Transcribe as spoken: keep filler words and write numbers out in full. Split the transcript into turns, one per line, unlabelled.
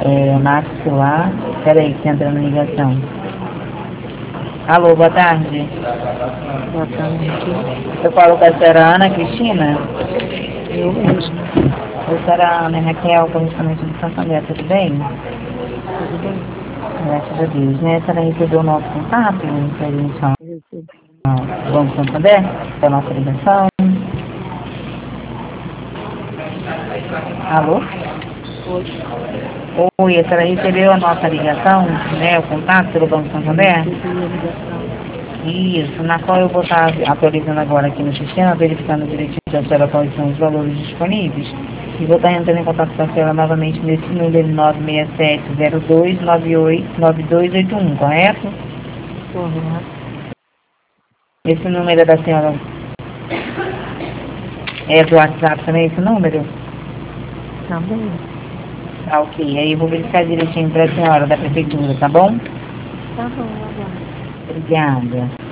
É, Max lá. Peraí, que tá entrando na ligação. Alô, boa tarde.
Boa tarde.
Eu falo com a senhora Ana Cristina.
Eu mesmo.
Eu sou a Ana Raquel, correspondente de Santander, tudo bem?
Tudo bem?
Graças a Deus, né? A senhora recebeu o nosso contato, que a gente chama
Eu recebi.
Banco Santander, da nossa ligação. Alô?
Oi.
Oi, a senhora recebeu a nossa ligação, né? O contato pelo Banco
Eu
Santander?
recebi a ligação.
Isso, na qual eu vou estar atualizando agora aqui no sistema, verificando direitinho se a senhora quais são os valores disponíveis. E vou estar entrando em contato com a senhora novamente nesse número nove seis sete zero dois nove oito nove dois oito um, correto?
Correto.
Esse número é da senhora. É do WhatsApp também esse número?
Também.
Tá, ok. Aí eu vou verificar direitinho para a senhora da prefeitura, tá bom?
Tá bom, agora.
Obrigada.